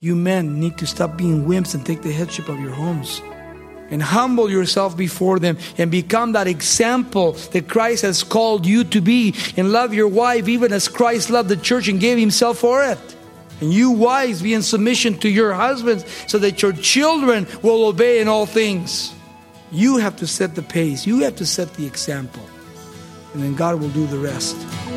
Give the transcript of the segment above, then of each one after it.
You men need to stop being wimps and take the headship of your homes. And humble yourself before them and become that example that Christ has called you to be. And love your wife even as Christ loved the church and gave himself for it. And you wives, be in submission to your husbands so that your children will obey in all things. You have to set the pace. You have to set the example. And then God will do the rest.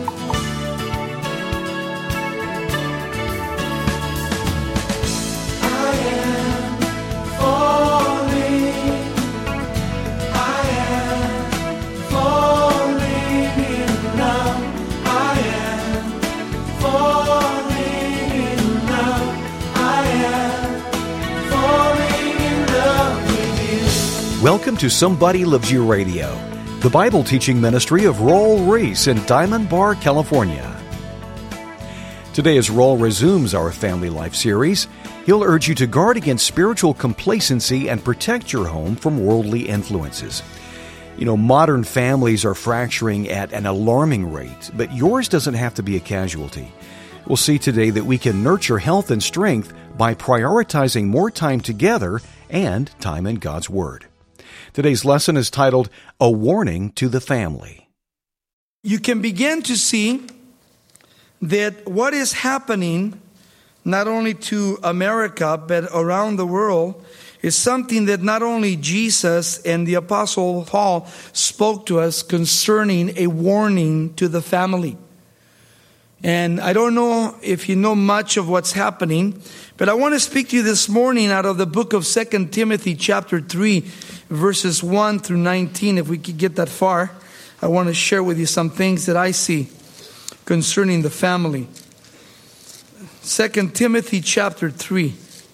Welcome to Somebody Loves You Radio, the Bible teaching ministry of Raul Ries in Diamond Bar, California. Today, as Raul resumes our Family Life series, he'll urge you to guard against spiritual complacency and protect your home from worldly influences. You know, modern families are fracturing at an alarming rate, but yours doesn't have to be a casualty. We'll see today that we can nurture health and strength by prioritizing more time together and time in God's Word. Today's lesson is titled, A Warning to the Family. You can begin to see that what is happening, not only to America, but around the world, is something that not only Jesus and the Apostle Paul spoke to us concerning a warning to the family. And I don't know if you know much of what's happening, but I want to speak to you this morning out of the book of 2 Timothy chapter 3, verses 1 through 19. If we could get that far, I want to share with you some things that I see concerning the family. 2 Timothy chapter 3.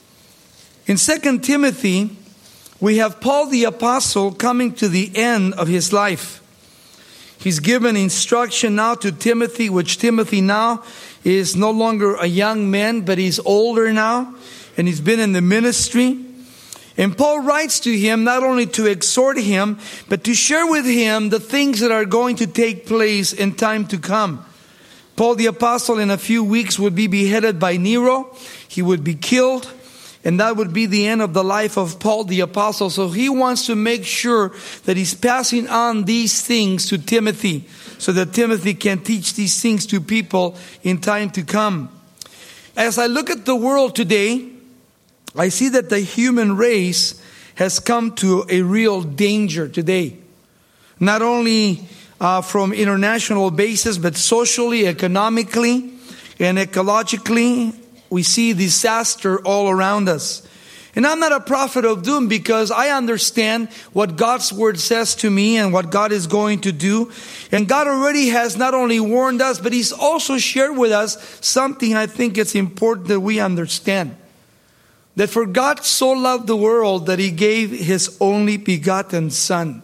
In 2 Timothy, we have Paul the Apostle coming to the end of his life. He's given instruction now to Timothy, which Timothy now is no longer a young man, but he's older now, and he's been in the ministry. And Paul writes to him not only to exhort him, but to share with him the things that are going to take place in time to come. Paul the Apostle in a few weeks would be beheaded by Nero. He would be killed. And that would be the end of the life of Paul the Apostle. So he wants to make sure that he's passing on these things to Timothy, so that Timothy can teach these things to people in time to come. As I look at the world today, I see that the human race has come to a real danger today. Not only from international basis, but socially, economically, and ecologically. We see disaster all around us. And I'm not a prophet of doom because I understand what God's word says to me and what God is going to do. And God already has not only warned us, but He's also shared with us something I think it's important that we understand. That for God so loved the world that He gave His only begotten Son.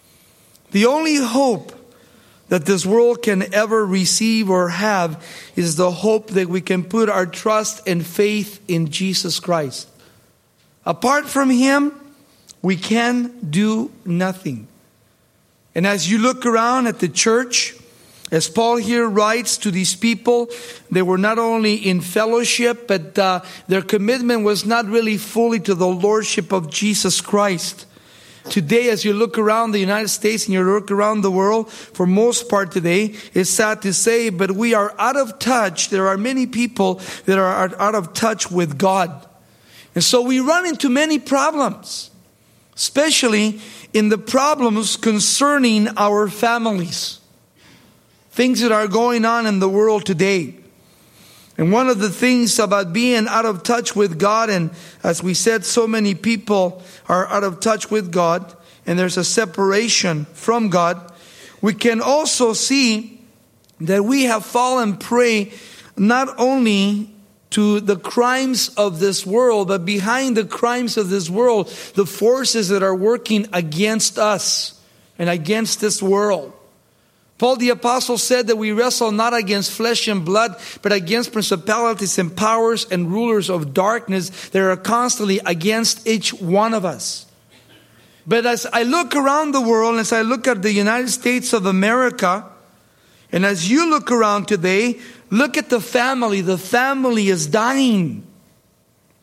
The only hope that this world can ever receive or have is the hope that we can put our trust and faith in Jesus Christ. Apart from Him, we can do nothing. And as you look around at the church, as Paul here writes to these people, they were not only in fellowship, but their commitment was not really fully to the Lordship of Jesus Christ. Today, as you look around the United States and you look around the world, for most part today, it's sad to say, but we are out of touch. There are many people that are out of touch with God. And so we run into many problems, especially in the problems concerning our families. Things that are going on in the world today. And one of the things about being out of touch with God, and as we said, so many people are out of touch with God, and there's a separation from God, we can also see that we have fallen prey not only to the crimes of this world, but behind the crimes of this world, the forces that are working against us and against this world. Paul the Apostle said that we wrestle not against flesh and blood, but against principalities and powers and rulers of darkness that are constantly against each one of us. But as I look around the world, as I look at the United States of America, and as you look around today, look at the family. The family is dying.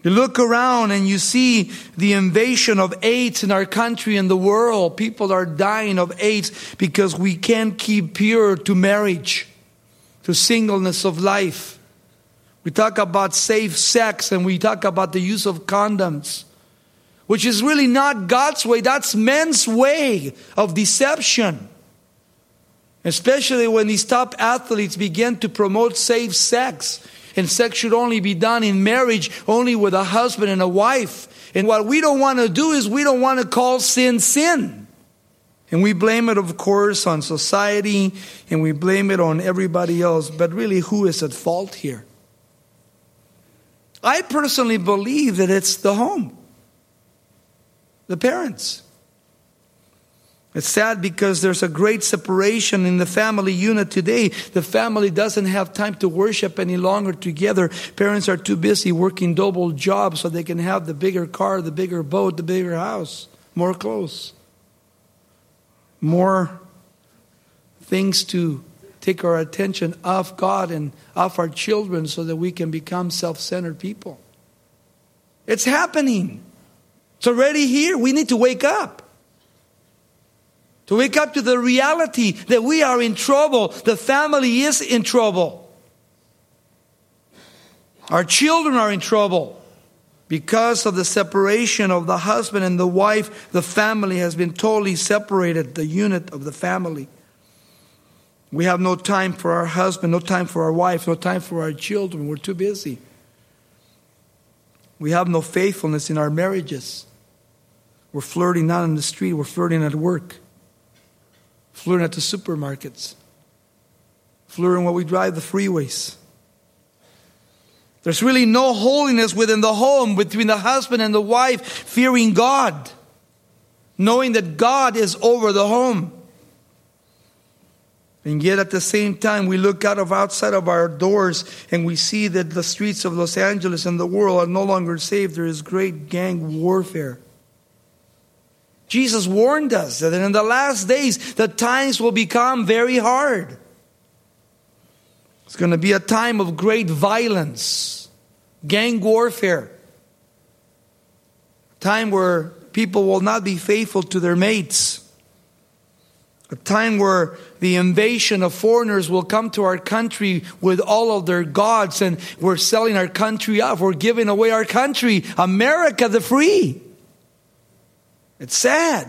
You look around and you see the invasion of AIDS in our country and the world. People are dying of AIDS because we can't keep pure to marriage, to singleness of life. We talk about safe sex and we talk about the use of condoms, which is really not God's way. That's men's way of deception. Especially when these top athletes begin to promote safe sex. And sex should only be done in marriage, only with a husband and a wife. And what we don't want to do is we don't want to call sin, sin. And we blame it, of course, on society, and we blame it on everybody else. But really, who is at fault here? I personally believe that it's the home. The parents. It's sad because there's a great separation in the family unit today. The family doesn't have time to worship any longer together. Parents are too busy working double jobs so they can have the bigger car, the bigger boat, the bigger house, more clothes, more things to take our attention off God and off our children so that we can become self-centered people. It's happening. It's already here. We need to wake up. To wake up to the reality that we are in trouble. The family is in trouble. Our children are in trouble. Because of the separation of the husband and the wife, the family has been totally separated, the unit of the family. We have no time for our husband, no time for our wife, no time for our children. We're too busy. We have no faithfulness in our marriages. We're flirting out on the street. We're flirting at work. Flirting at the supermarkets. Flirting while we drive the freeways. There's really no holiness within the home between the husband and the wife fearing God. Knowing that God is over the home. And yet at the same time we look out of outside of our doors and we see that the streets of Los Angeles and the world are no longer safe. There is great gang warfare. Jesus warned us that in the last days, the times will become very hard. It's going to be a time of great violence, gang warfare. A time where people will not be faithful to their mates. A time where the invasion of foreigners will come to our country with all of their gods and we're selling our country off. We're giving away our country, America the free. It's sad.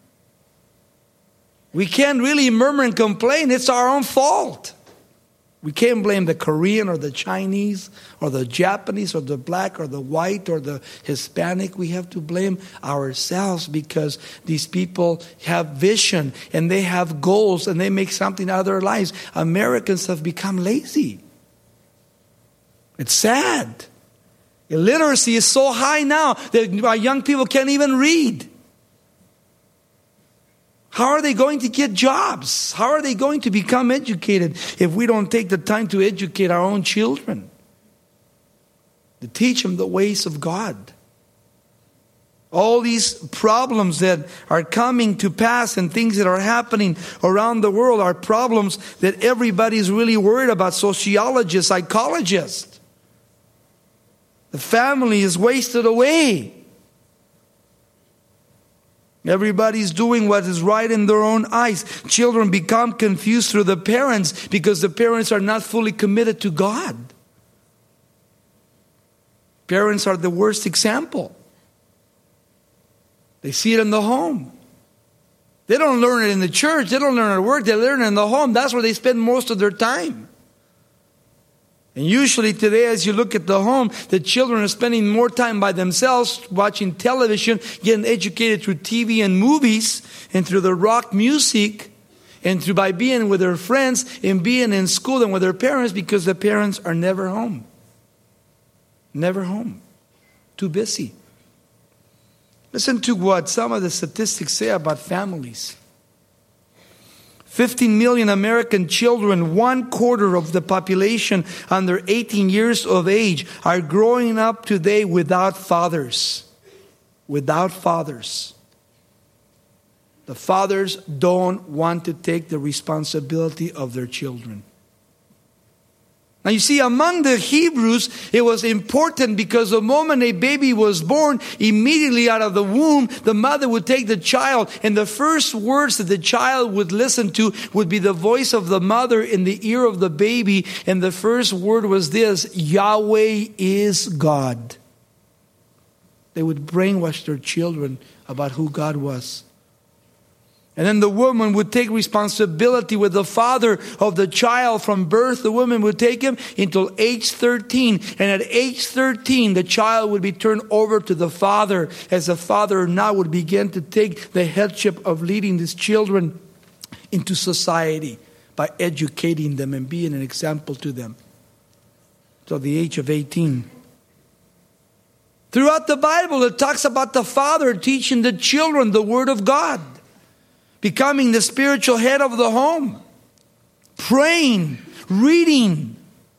We can't really murmur and complain. It's our own fault. We can't blame the Korean or the Chinese or the Japanese or the black or the white or the Hispanic. We have to blame ourselves because these people have vision and they have goals and they make something out of their lives. Americans have become lazy. It's sad. Illiteracy is so high now that our young people can't even read. How are they going to get jobs? How are they going to become educated if we don't take the time to educate our own children? To teach them the ways of God. All these problems that are coming to pass and things that are happening around the world are problems that everybody's really worried about. Sociologists, psychologists. The family is wasted away. Everybody's doing what is right in their own eyes. Children become confused through the parents because the parents are not fully committed to God. Parents are the worst example. They see it in the home. They don't learn it in the church. They don't learn it at work. They learn it in the home. That's where they spend most of their time. And usually today, as you look at the home, the children are spending more time by themselves, watching television, getting educated through TV and movies, and through the rock music, and through by being with their friends, and being in school and with their parents, because the parents are never home. Never home. Too busy. Listen to what some of the statistics say about families. 15 million American children, 1/4 of the population under 18 years of age, are growing up today without fathers. Without fathers. The fathers don't want to take the responsibility of their children. Now you see, among the Hebrews, it was important because the moment a baby was born, immediately out of the womb, the mother would take the child, and the first words that the child would listen to would be the voice of the mother in the ear of the baby, and the first word was this: Yahweh is God. They would brainwash their children about who God was. And then the woman would take responsibility with the father of the child from birth. The woman would take him until age 13. And at age 13, the child would be turned over to the father, as the father now would begin to take the headship of leading these children into society by educating them and being an example to them. Till the age of 18. Throughout the Bible, it talks about the father teaching the children the Word of God. Becoming the spiritual head of the home. Praying, reading,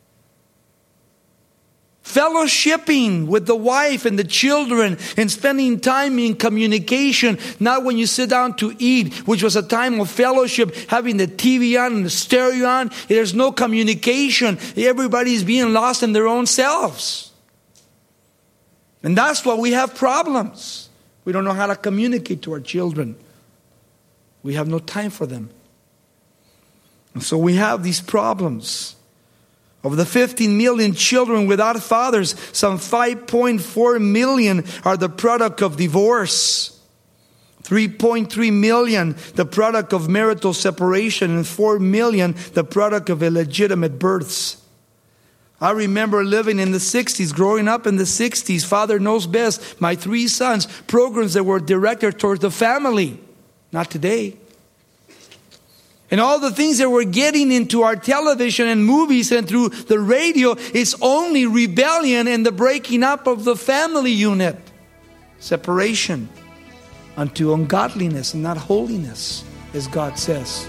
fellowshipping with the wife and the children, and spending time in communication. Not when you sit down to eat, which was a time of fellowship, having the TV on and the stereo on. There's no communication. Everybody's being lost in their own selves. And that's why we have problems. We don't know how to communicate to our children. We have no time for them. And so we have these problems. Of the 15 million children without fathers, some 5.4 million are the product of divorce. 3.3 million the product of marital separation, and 4 million the product of illegitimate births. I remember living in the 60s, growing up in the 60s. Father knows best. My 3 sons, programs that were directed towards the family. Not today. And all the things that we're getting into our television and movies and through the radio is only rebellion and the breaking up of the family unit. Separation unto ungodliness and not holiness, as God says.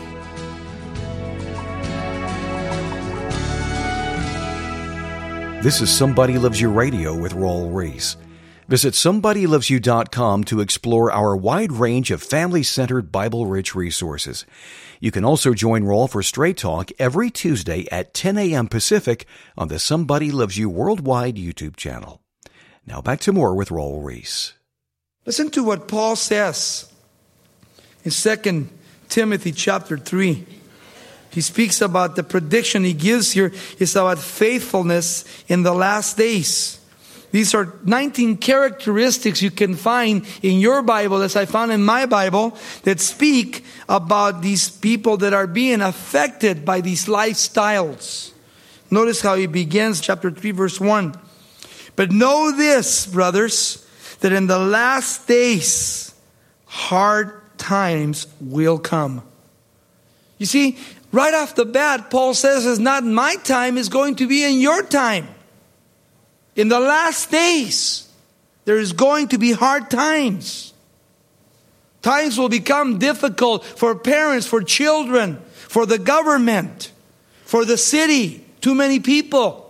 This is Somebody Loves You Radio with Raul Ries. Visit SomebodyLovesYou.com to explore our wide range of family-centered, Bible-rich resources. You can also join Raul for Straight Talk every Tuesday at 10 a.m. Pacific on the Somebody Loves You Worldwide YouTube channel. Now back to more with Raul Ries. Listen to what Paul says in 2 Timothy chapter 3. He speaks about the prediction he gives here is about faithfulness in the last days. These are 19 characteristics you can find in your Bible, as I found in my Bible, that speak about these people that are being affected by these lifestyles. Notice how he begins, chapter 3, verse 1. But know this, brothers, that in the last days, hard times will come. You see, right off the bat, Paul says it's not my time, it's going to be in your time. In the last days, there is going to be hard times. Times will become difficult for parents, for children, for the government, for the city. Too many people.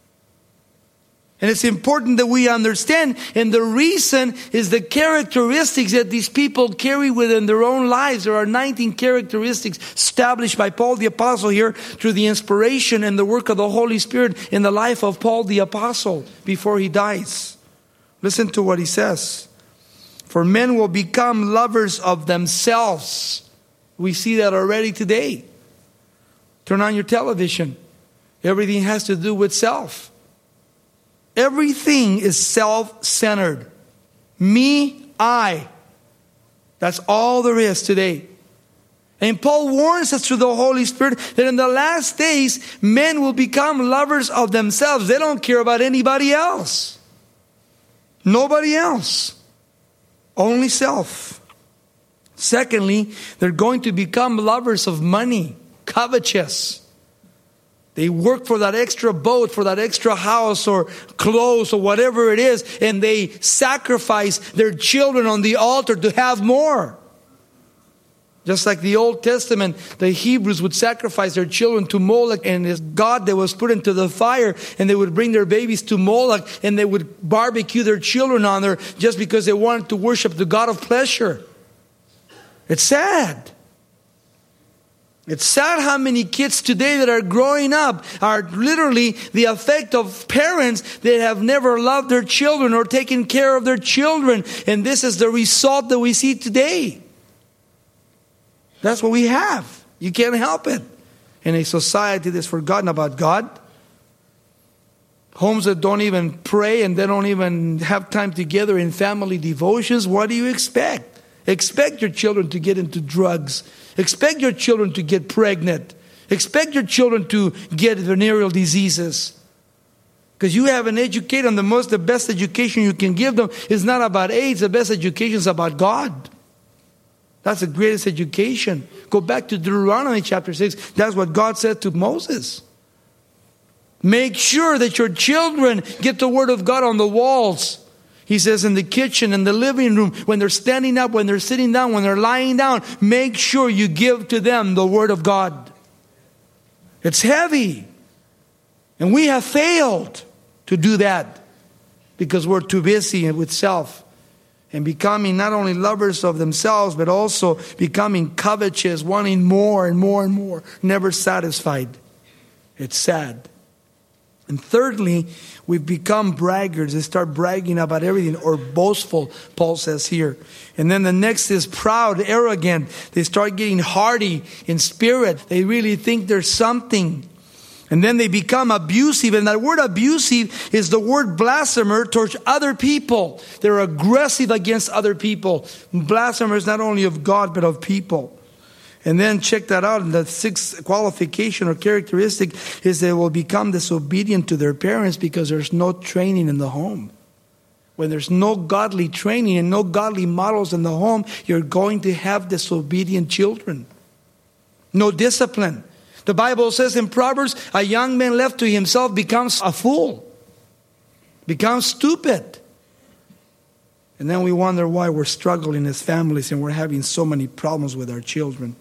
And it's important that we understand, and the reason is the characteristics that these people carry within their own lives. There are 19 characteristics established by Paul the Apostle here through the inspiration and the work of the Holy Spirit in the life of Paul the Apostle before he dies. Listen to what he says. For men will become lovers of themselves. We see that already today. Turn on your television. Everything has to do with self. Everything is self-centered. Me, I. That's all there is today. And Paul warns us through the Holy Spirit that in the last days, men will become lovers of themselves. They don't care about anybody else. Nobody else. Only self. Secondly, they're going to become lovers of money, covetous. They work for that extra boat, for that extra house or clothes or whatever it is, and they sacrifice their children on the altar to have more. Just like the Old Testament, the Hebrews would sacrifice their children to Moloch and his god that was put into the fire, and they would bring their babies to Moloch and they would barbecue their children on there just because they wanted to worship the god of pleasure. It's sad. It's sad how many kids today that are growing up are literally the effect of parents that have never loved their children or taken care of their children. And this is the result that we see today. That's what we have. You can't help it. In a society that's forgotten about God. Homes that don't even pray and they don't even have time together in family devotions. What do you expect? Expect your children to get into drugs. Expect your children to get pregnant. Expect your children to get venereal diseases. Because you haven't educated them. The best education you can give them is not about AIDS. The best education is about God. That's the greatest education. Go back to Deuteronomy chapter 6. That's what God said to Moses. Make sure that your children get the Word of God on the walls. He says in the kitchen, in the living room, when they're standing up, when they're sitting down, when they're lying down, make sure you give to them the Word of God. It's heavy. And we have failed to do that because we're too busy with self and becoming not only lovers of themselves, but also becoming covetous, wanting more and more and more, never satisfied. It's sad. And thirdly, we've become braggarts. They start bragging about everything, or boastful, Paul says here. And then the next is proud, arrogant. They start getting hardy in spirit. They really think there's something. And then they become abusive. And that word abusive is the word blasphemer towards other people. They're aggressive against other people. Blasphemers not only of God, but of people. And then check that out. The sixth qualification or characteristic is they will become disobedient to their parents because there's no training in the home. When there's no godly training and no godly models in the home, you're going to have disobedient children. No discipline. The Bible says in Proverbs, a young man left to himself becomes a fool. Becomes stupid. And then we wonder why we're struggling as families and we're having so many problems with our children.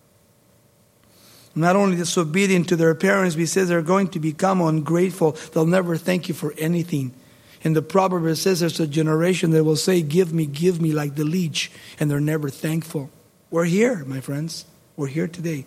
Not only disobedient to their parents, he says they're going to become ungrateful. They'll never thank you for anything. In the proverb it says there's a generation that will say, give me, like the leech. And they're never thankful. We're here, my friends. We're here today.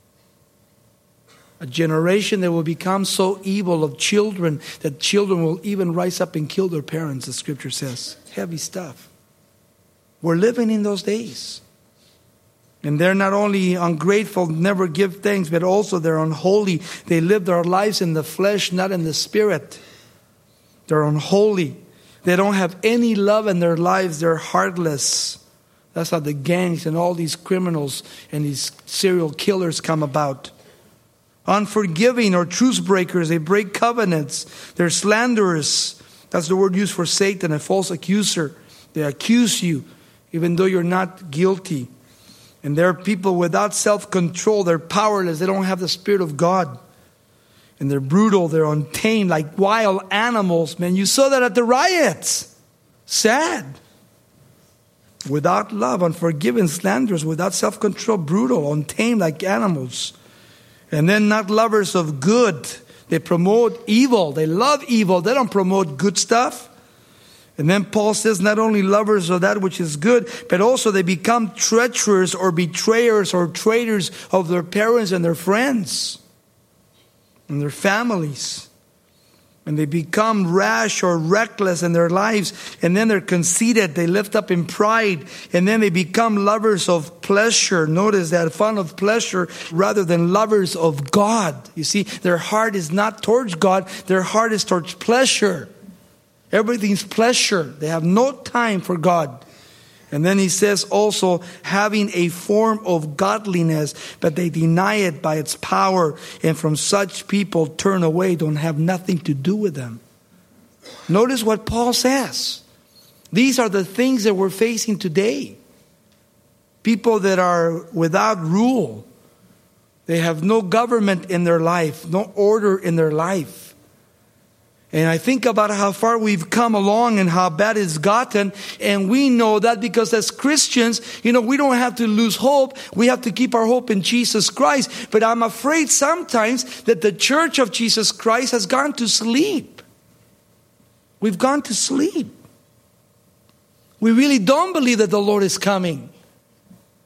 A generation that will become so evil of children that children will even rise up and kill their parents, the scripture says. Heavy stuff. We're living in those days. And they're not only ungrateful, never give thanks, but also they're unholy. They live their lives in the flesh, not in the spirit. They're unholy. They don't have any love in their lives. They're heartless. That's how the gangs and all these criminals and these serial killers come about. Unforgiving or truce breakers. They break covenants. They're slanderers. That's the word used for Satan, a false accuser. They accuse you even though you're not guilty. And they're people without self-control. They're powerless. They don't have the Spirit of God. And they're brutal. They're untamed like wild animals. Man, you saw that at the riots. Sad. Without love, unforgiving, slanderers, without self-control, brutal, untamed like animals. And then not lovers of good. They promote evil. They love evil. They don't promote good stuff. And then Paul says not only lovers of that which is good, but also they become treacherous or betrayers or traitors of their parents and their friends and their families. And they become rash or reckless in their lives. And then they're conceited. They lift up in pride. And then they become lovers of pleasure. Notice that, fond of pleasure rather than lovers of God. You see, their heart is not towards God. Their heart is towards pleasure. Everything's pleasure. They have no time for God. And then he says also having a form of godliness, but they deny it by its power. And from such people turn away, don't have nothing to do with them. Notice what Paul says. These are the things that we're facing today. People that are without rule. They have no government in their life, no order in their life. And I think about how far we've come along and how bad it's gotten. And we know that because as Christians, we don't have to lose hope. We have to keep our hope in Jesus Christ. But I'm afraid sometimes that the church of Jesus Christ has gone to sleep. We've gone to sleep. We really don't believe that the Lord is coming.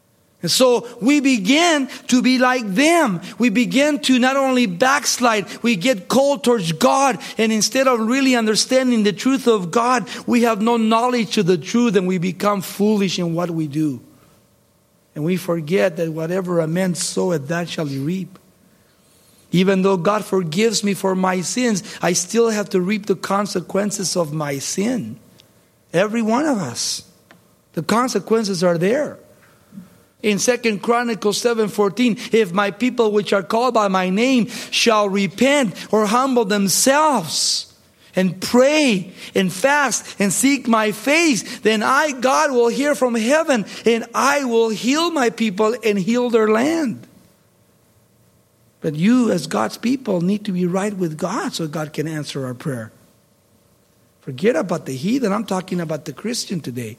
And so we begin to be like them. We begin to not only backslide, we get cold towards God. And instead of really understanding the truth of God, we have no knowledge of the truth and we become foolish in what we do. And we forget that whatever a man soweth, that shall he reap. Even though God forgives me for my sins, I still have to reap the consequences of my sin. Every one of us. The consequences are there. In 2 Chronicles 7:14, if my people which are called by my name shall repent or humble themselves and pray and fast and seek my face, then I, God, will hear from heaven and I will heal my people and heal their land. But you as God's people need to be right with God so God can answer our prayer. Forget about the heathen. I'm talking about the Christian today.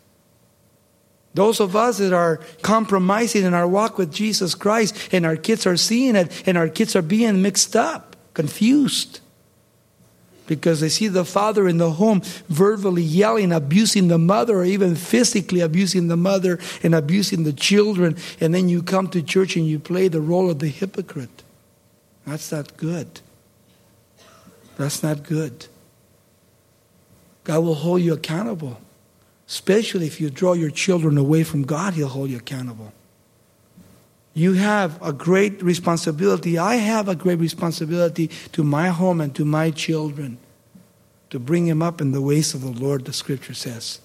Those of us that are compromising in our walk with Jesus Christ, and our kids are seeing it, and our kids are being mixed up, confused. Because they see the father in the home verbally yelling, abusing the mother, or even physically abusing the mother and abusing the children. And then you come to church and you play the role of the hypocrite. That's not good. That's not good. God will hold you accountable. Especially if you draw your children away from God, He'll hold you accountable. You have a great responsibility. I have a great responsibility to my home and to my children to bring them up in the ways of the Lord, the Scripture says.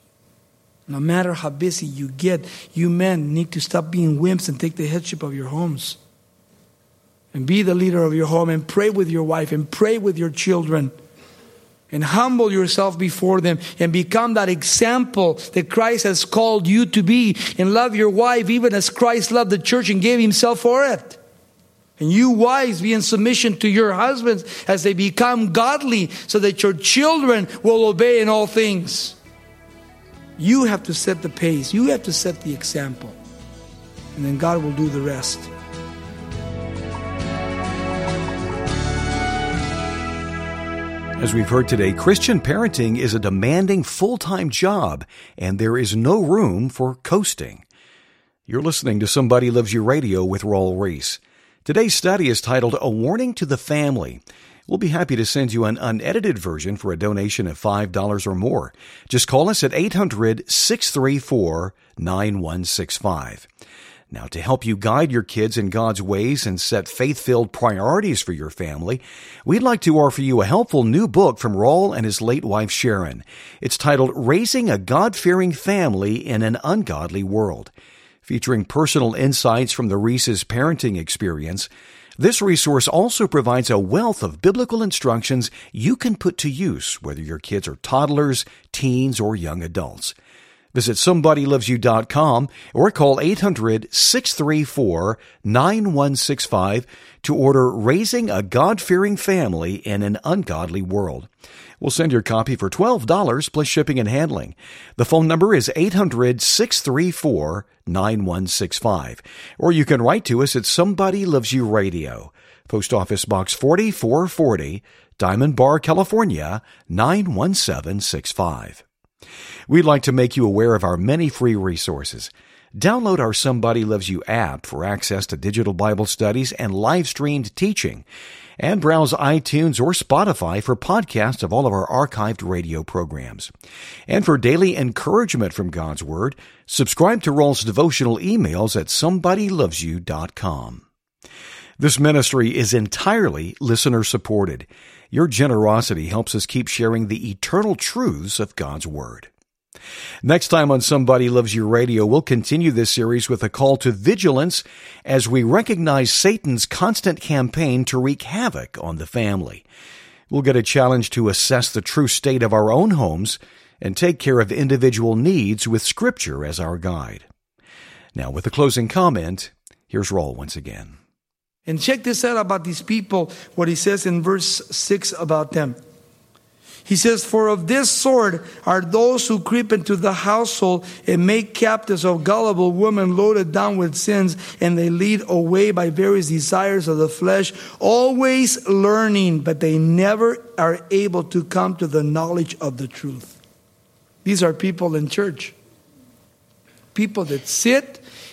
No matter how busy you get, you men need to stop being wimps and take the headship of your homes. And be the leader of your home and pray with your wife and pray with your children. And humble yourself before them and become that example that Christ has called you to be. And love your wife even as Christ loved the church and gave Himself for it. And you wives be in submission to your husbands as they become godly so that your children will obey in all things. You have to set the pace. You have to set the example. And then God will do the rest. As we've heard today, Christian parenting is a demanding full-time job, and there is no room for coasting. You're listening to Somebody Loves You Radio with Raul Ries. Today's study is titled A Warning to the Family. We'll be happy to send you an unedited version for a donation of $5 or more. Just call us at 800-634-9165. Now, to help you guide your kids in God's ways and set faith-filled priorities for your family, we'd like to offer you a helpful new book from Raul and his late wife Sharon. It's titled Raising a God-Fearing Family in an Ungodly World. Featuring personal insights from the Reese's parenting experience, this resource also provides a wealth of biblical instructions you can put to use, whether your kids are toddlers, teens, or young adults. Visit SomebodyLovesYou.com or call 800-634-9165 to order Raising a God-Fearing Family in an Ungodly World. We'll send your copy for $12 plus shipping and handling. The phone number is 800-634-9165. Or you can write to us at Somebody Loves You Radio, Post Office Box 4440, Diamond Bar, California, 91765. We'd like to make you aware of our many free resources. Download our Somebody Loves You app for access to digital Bible studies and live-streamed teaching. And browse iTunes or Spotify for podcasts of all of our archived radio programs. And for daily encouragement from God's Word, subscribe to Raul's devotional emails at SomebodyLovesYou.com. This ministry is entirely listener-supported. Your generosity helps us keep sharing the eternal truths of God's Word. Next time on Somebody Loves You Radio, we'll continue this series with a call to vigilance as we recognize Satan's constant campaign to wreak havoc on the family. We'll get a challenge to assess the true state of our own homes and take care of individual needs with Scripture as our guide. Now, with a closing comment, here's Raul once again. And check this out about these people, what he says in verse 6 about them. He says, "For of this sort are those who creep into the household and make captives of gullible women loaded down with sins, and they lead away by various desires of the flesh, always learning, but they never are able to come to the knowledge of the truth." These are people in church. People that sit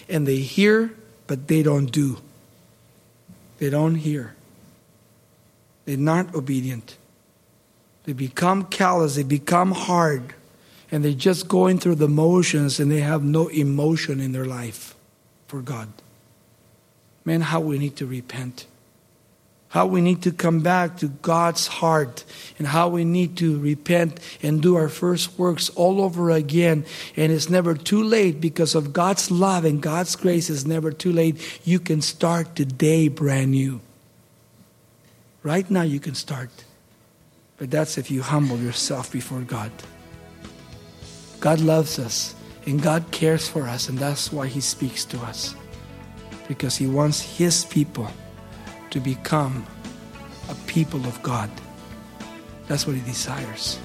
and they hear, but they don't do. They don't hear. They're not obedient. They become callous, they become hard, and they're just going through the motions, and they have no emotion in their life for God. Man, how we need to repent. How we need to come back to God's heart, and how we need to repent and do our first works all over again. And it's never too late, because of God's love and God's grace is never too late. You can start today brand new. Right now you can start. But that's if you humble yourself before God. God loves us and God cares for us, and that's why He speaks to us. Because He wants His people to become a people of God. That's what He desires.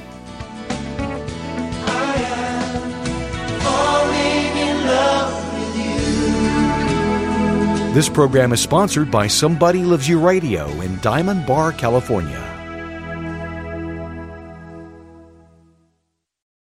I am falling in love with you. This program is sponsored by Somebody Loves You Radio in Diamond Bar, California.